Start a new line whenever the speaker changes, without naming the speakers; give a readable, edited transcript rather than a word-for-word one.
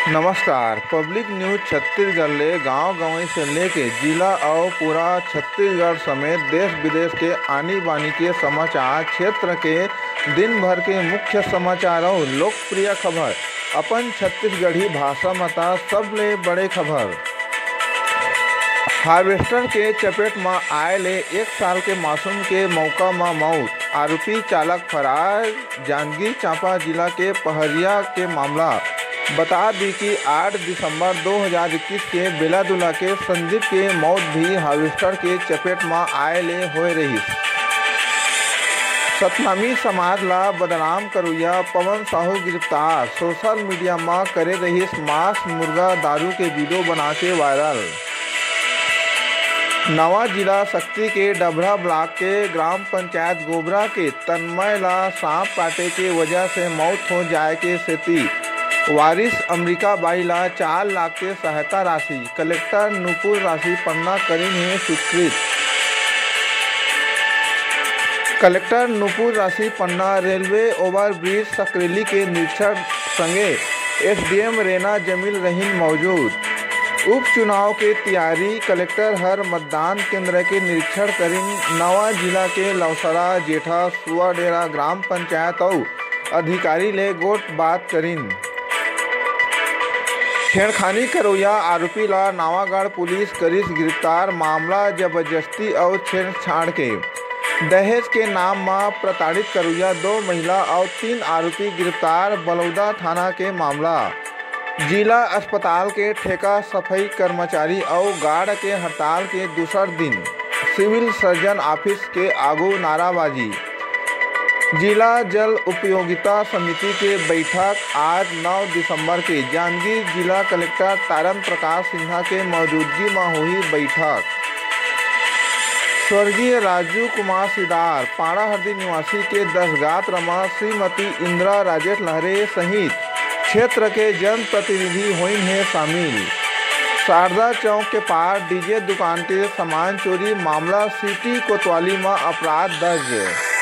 नमस्कार। Public news Chhattisgarh ले गाँव-गंवई से लेके जिला अउ पूरा छत्तीसगढ़ समेत देश विदेश के आनी बानी के समाचार क्षेत्र के दिन भर के मुख्य समाचार अउ लोकप्रिय खबर अपन छत्तीसगढ़ी भाषा म ता सबले बड़े खबर। हार्वेस्टर के चपेट म आए ले 1 साल के मासूम के मौका म मौत, आरोपी चालक फरार। जांजगीर चांपा जिला के पहरिया के मामला बता दी कि 8 दिसंबर 2021 के बेला-दुला के संदीप के मौत भी हार्वेस्टर के चपेट म आए ले होए रहिस। सतनामी समाज ला बदनाम करोइया पवन साहू गिरफ्तार, सोशल मीडिया म करे रहिस मांस मुर्गा दारू के वीडियो बना के वायरल। नवा जिला सक्ती के डभरा ब्लॉक के ग्राम पंचायत गोबरा के तन्मय ला सांप काटे के वजह से मौत हो जाए के सेती वारिस अमरीका बाई ला 4 लाख के सहायता राशि कलेक्टर नुपुर राशि पन्ना करीन है स्वीकृत। कलेक्टर नुपुर राशि पन्ना रेलवे ओवरब्रिज सकरेली के निरीक्षण संगे एसडीएम रेना जमील रहीन मौजूद। उपचुनाव के तैयारी कलेक्टर हर मतदान केंद्र के निरीक्षण करीन। नवा जिला के लवसरा जेठा सुआडेरा ग्राम पंचायत अउ अधिकारी ले गोट बात करीन। छेड़खानी करोइया आरोपी ला नावागढ़ पुलिस करिस गिरफ्तार, मामला जबरदस्ती और छेड़छाड़ के दहेज के नाम में प्रताड़ित करोइया 2 महिला और 3 आरोपी गिरफ्तार। बलौदा थाना के मामला जिला अस्पताल के ठेका सफाई कर्मचारी और गार्ड के हड़ताल के दूसर दिन सिविल सर्जन ऑफिस के आगू नाराबाजी। जिला जल उपयोगिता समिति के बैठक आज 9 दिसंबर के जांजगीर जिला कलेक्टर तारन प्रकाश सिन्हा के मौजूदगी में हुई बैठक। स्वर्गीय राजू कुमार सिदार पाड़ाहरदी निवासी के दसगात्र में श्रीमती इंदिरा राजेश लहरे सहित क्षेत्र के जनप्रतिनिधि हुई हैं शामिल। शारदा चौक के पार डीजे दुकान के सामान चोरी मामला सिटी कोतवाली में अपराध दर्ज।